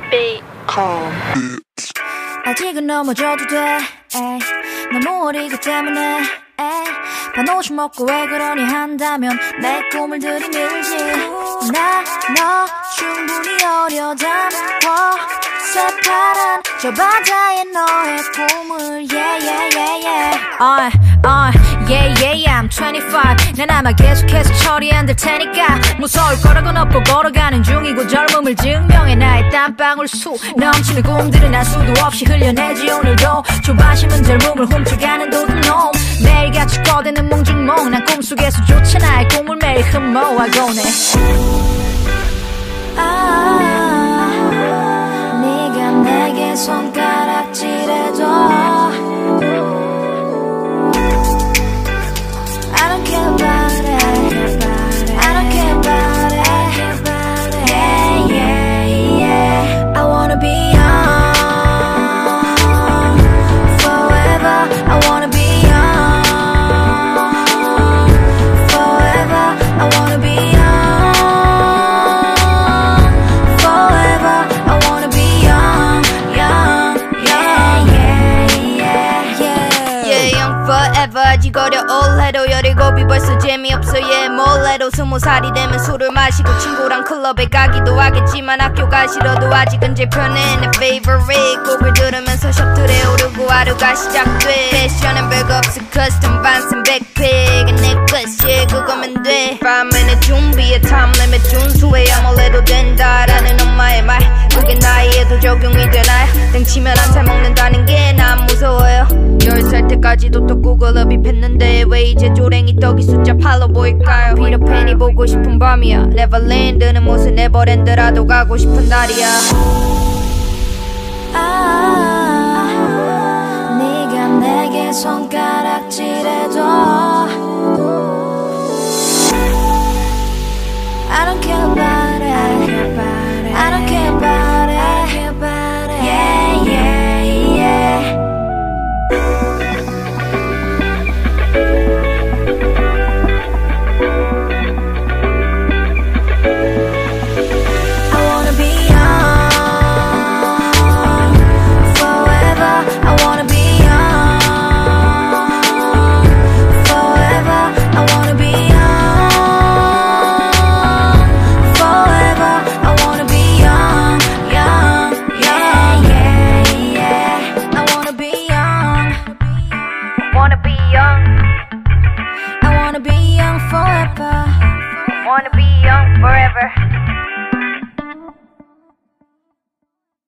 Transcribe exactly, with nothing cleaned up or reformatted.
beat. Calm. 아직은 넘어져도 돼 에이. 너무 어리기 때문에 에이. 반옷을 먹고 왜 그러니 한다면 내 꿈을 들이밀지 나 너 충분히 어려 담고 새파란 저 바다에 너의 꿈을 yeah yeah yeah yeah uh, uh, yeah yeah I'm twenty-five 난 아마 계속해서 처리 안 될 테니까 무서울 거라곤 없고 걸어가는 중이고 젊음을 증명해 나의 땀방울 수 넘치는 꿈들은 알 수도 없이 흘려내지 오늘도 조바심은 젊음을 훔쳐가는 도둑놈 매일같이 꺼대는 몽중몽 난 꿈속에서조차 나의 꿈을 매일 흠모하곤 해 아, 네가 내게 손가락질해도 I don't care about it I don't care about it Yeah, yeah, yeah I wanna be young Forever I wanna be young Forever I wanna be young 지거려 올해도 열일곱이 벌써 재미없어 얘 몰래도 스무 살이 되면 술을 마시고 친구랑 클럽에 가기도 하겠지만 학교가 싫어도 아직은 제 편은 내 favorite 곡을 들으면서 셔틀에 오르고 하루가 시작돼 패션은 별거 없어 custom 반스 백팩 넥클래스 yeah 그거면 돼 밤에는 준비해 time limit 준수해 아무래도 된다라는 엄마의 말 그게 나이에도 적용이 되나요 땡치면 안 잘 먹는다는 게 난 무서워요 열 살 때까지도 또 구글업이 했는데 왜 이제 조랭이 떡이 숫자 팔로 보일까요 피터팬이 보고 싶은 밤이야 네버랜드는 무슨 네버랜드라도 가고 싶은 날이야 아, 네가 내게 손가락질해도 I don't care about it I don't care about it Yeah, yeah, yeah Wanna be young forever